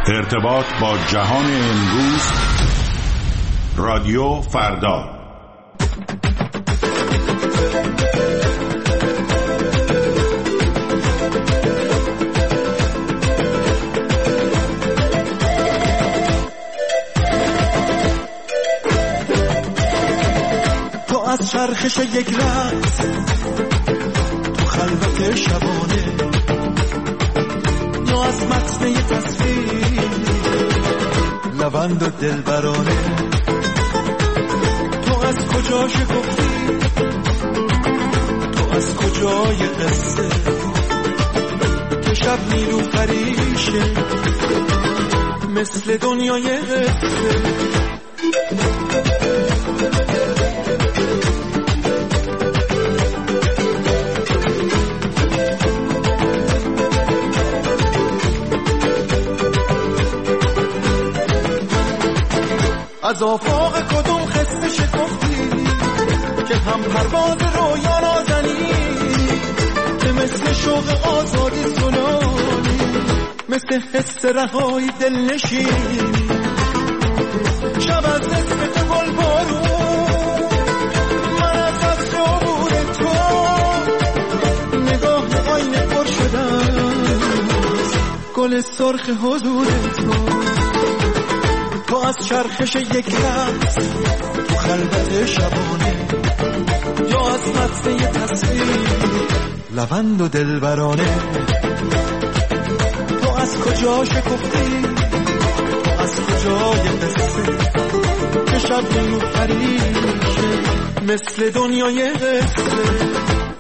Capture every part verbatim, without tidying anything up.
ارتباط با جهان امروز، رادیو فردا. تو از چرخش یک رقص تو خلوت شبانه، یا از متن یک تصویر لبند و دلبرانه. تو از کجا شکفتی، تو از کجای قصه که شب نیرو فریشه مثل دنیای قصه. از آفاق کدوم خسته شکفتی که هم پرواز رویا نازنی، که مثل شوق آزادی سنانی، مثل حس رهایی دل نشینی. شب از اسم تو گل بارون، من از قصر عبور تو، نگاه آینه پر شدن گل سرخ حضور تو. تو از چرخش یک رقص تو خلوت شبانه، یا از متن یه تصویر لبند و دلبرانه. تو از کجا شکفتی، تو از کجای قصه که شب نیرو فریشه مثل دنیای قصه.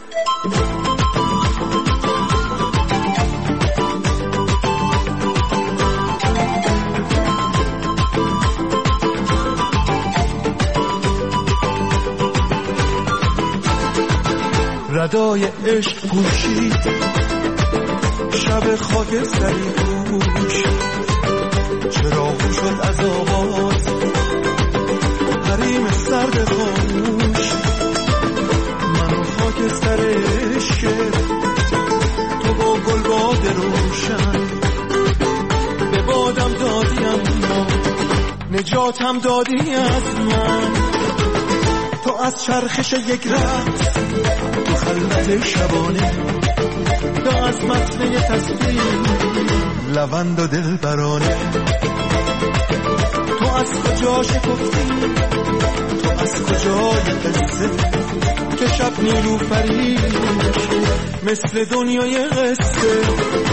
ردای عشق پوشید شب خاکستری پوش، چراغ شد از آواز حریم سرد خاموش. من و خاکستر عشق تو با گلباد روشن، به بادم دادی اما نجاتم دادی از من. تو از چرخش یک رقص تو خلوت شبانه، یا از متن یه تصویر لبند و دلبرانه. تو از کجا شکفتی، تو از کجای قصه که شب نیرو فریشه مثل دنیای قصه.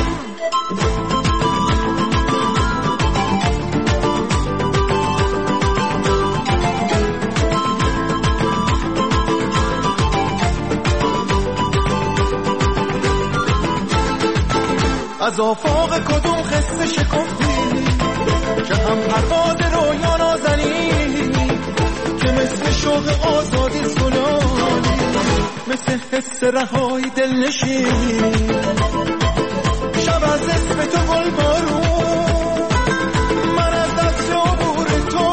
از آفاق کدوم خسته شکفتی که هم پرواز رویا نازنی، که مثل شوق آزادی سنانی، مثل حس رهایی دل نشینی. شب از اسم تو گل بارون، من از دست عبور تو،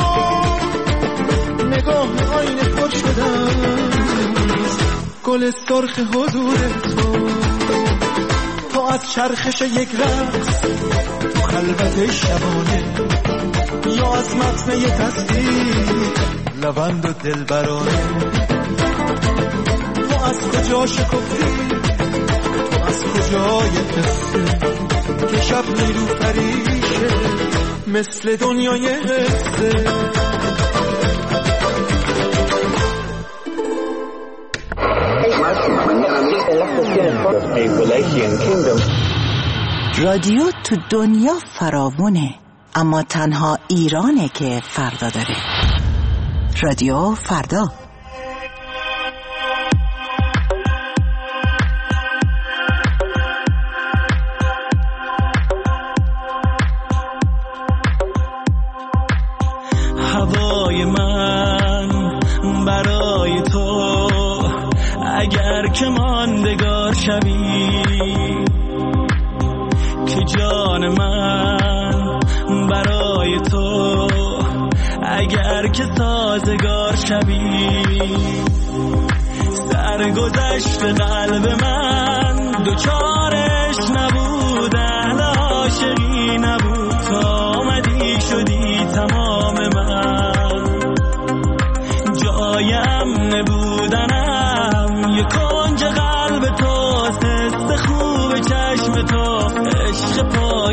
نگاه آینه پر شدن گل سرخ حضور تو. تو از چرخش یک رقص تو خلوت شبانه، یا از متن یه تصویر لبند و دلبرانه. تو از کجا شکفتی، تو از کجای قصه که شب نیرو فریشه مثل دنیای قصه. رادیو تو دنیا فراوونه، اما تنها ایرانه که فردا داره. رادیو فردا. هوای من برای تو، اگر که ماندگار شوی، که جان من برای تو، اگر که سازگار شوی. سرگذشت قلب من دوچارش نبود، اهل عاشقی نبود تا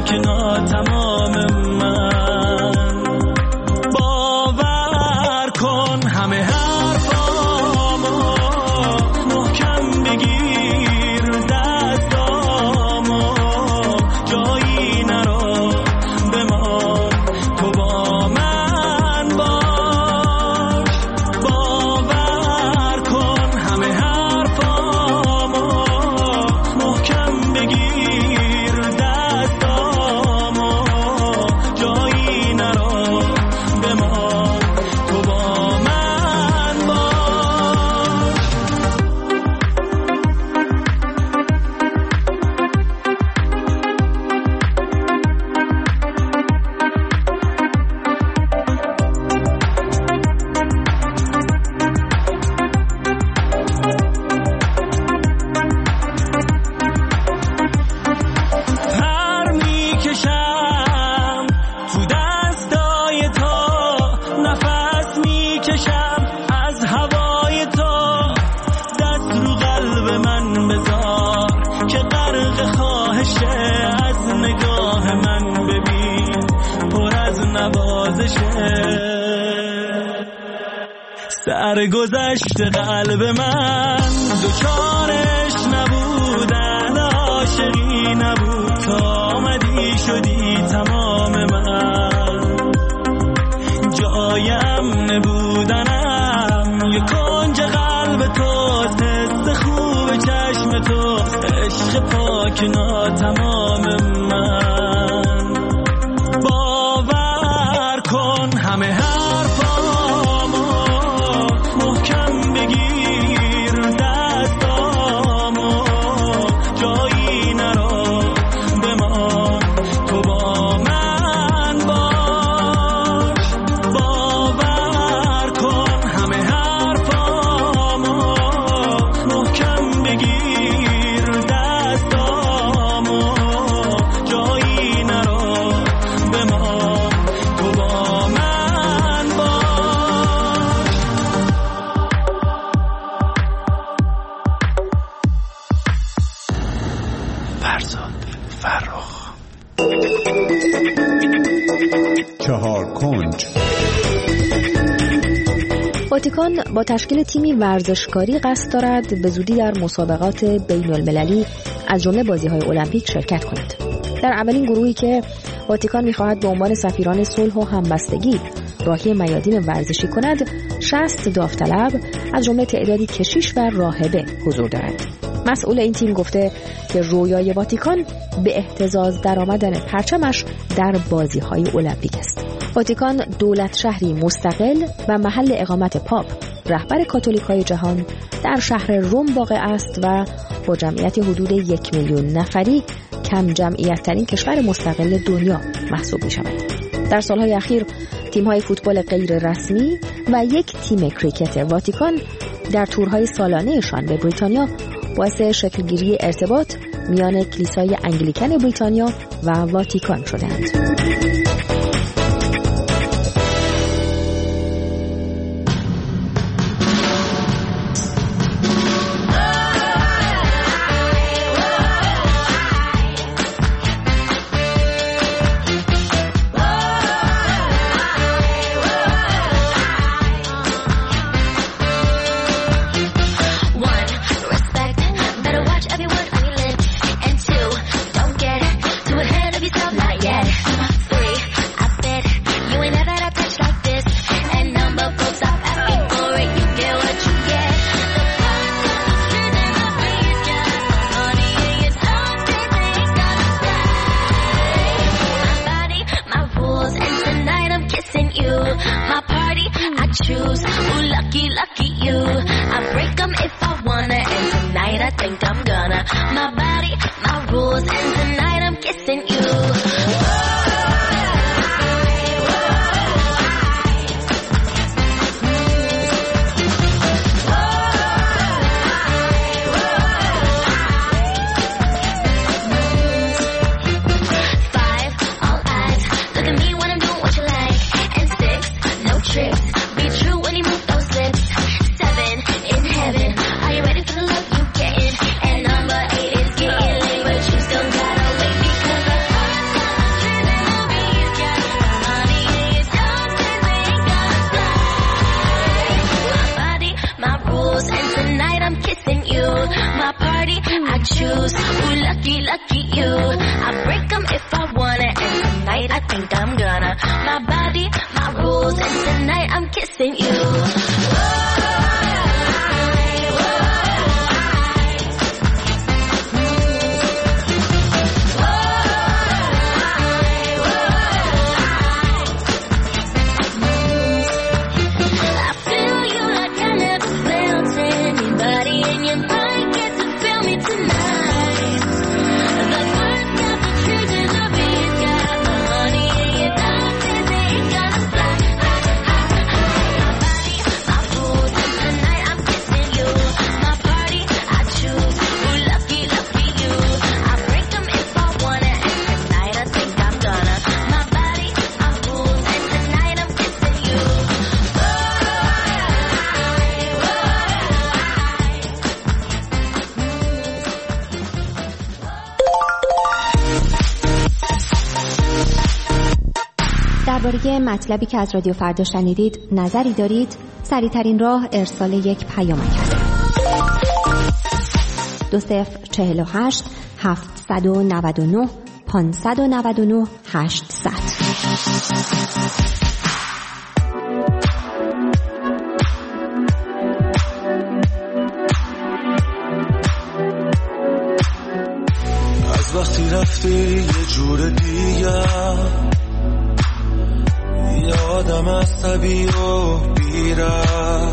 پاک ناتمام من. باور کن همه حرفامو محکم بگیر دستامو جایی نرو بمان تو با من باش. باور کن همه حرفامو محکم بگیر دستامو جایی نرو بمان تو با من باش. پر میکشم تو دستای تو، نفس میکشم از هوای تو. دست رو قلب من بذار که غرق خواهشه، از نگاه من ببین پر از نوازشه. سرگذشت قلب من دوچارش نبودن، عاشقی نبود تا آمدی شدی تمام من. جایم نبودنم یه کنج قلب تو، حس خوب چشم تو، عشق پاک ناتمام من. باور کن همه حرفامو محکم بگیر دستامو جایی نرو بمان تو با من باش. باور کن همه حرفامو محکم بگیر دستامو جایی نرو بمان تو با من باش. فرزاد فرخ. چهار کنج. واتیکان با تشکیل تیمی ورزشکاری قصد دارد به زودی در مسابقات بین المللی از جمله بازی‌های المپیک شرکت کند. در اولین گروهی که واتیکان می‌خواهد به عنوان سفیران صلح و همبستگی راهی میادین ورزشی کند، شصت داوطلب از جمله تعدادی کشیش و راهبه حضور دارند. مسئول این تیم گفته که رویای واتیکان به اهتزاز درآمدن پرچمش در بازی‌های المپیک است. واتیکان دولت شهری مستقل و محل اقامت پاپ، رهبر کاتولیک‌های جهان، در شهر روم واقع است و با جمعیت حدود یک میلیون نفری کم جمعیت ترین کشور مستقل دنیا محسوب می شود. در سالهای اخیر تیم‌های فوتبال غیر رسمی و یک تیم کریکت واتیکان در تورهای سالانه‌شان به بریتانیا باعث شکلگیری ارتباط میان کلیسای انگلیکن بریتانیا و واتیکان شدند. kissing you. درباره مطلبی که از رادیو فردا شنیدید نظری دارید؟ سریع‌ترین راه ارسال یک پیامک است. دو صفر چهل و هشت هفتصد و نود و نه پانصد و نود و نه هشتصد. از وقتی رفتی یه جور دیگه یادم عصبی و بیره،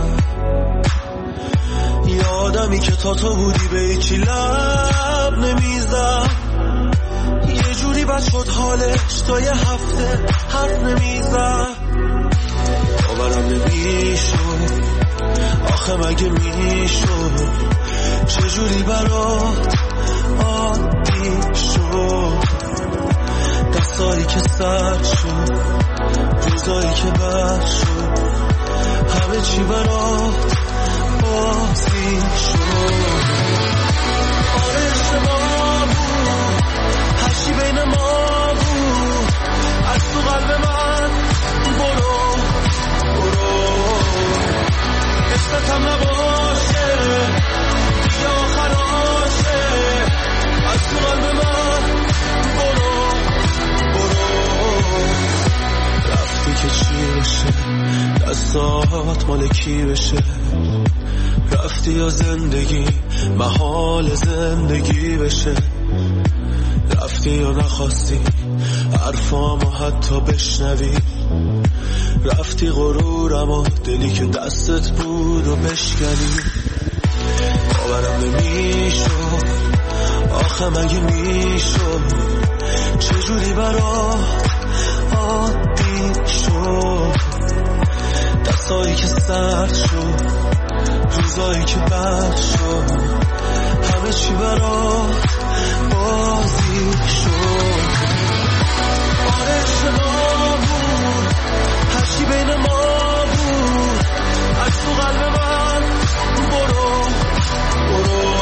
یادمی که تا تو بودی به هیچی لب نمیزم، یه جوری بد شد حالش تا یه هفته حرف نمیزم. باورم نمیشد آخه مگه میشد چجوری برات عادی شد، دستایی که سرد شد روزایی که بد شد همه چی برات بازی شد. آره اشتباه بود هرچی بین ما بود، از تو قلب من برو برو، عشقتم نباشه دیگه آخراشه، از تو قلب من برو برو. رفتی که چی بشه دستات مال کی بشه، رفتی یا زندگی محال زندگی بشه، رفتی یا نخواستی حرفامو حتی بشنوی، رفتی غرورم و دلی که دستت بود و بشکنی. باورم نمیشد آخه مگه میشد چجوری برات عادی شد، دستایی که سرد شد روزایی که بد شد همه چی برات بازی شد. آره اشتباه بود هرچی بین ما بود، از تو قلب من برو برو،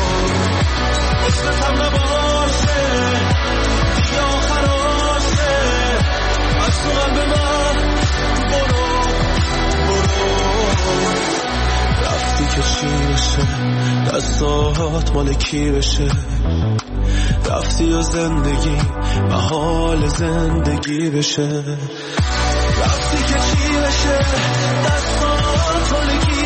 عشقتم نباشه دیگه آخراشه، از تو قلب من برو برو. رفتی که چی بشه دستات مال کی بشه، رفتی و زندگی محال زندگی بشه، رفتی که چی بشه دستات مال کی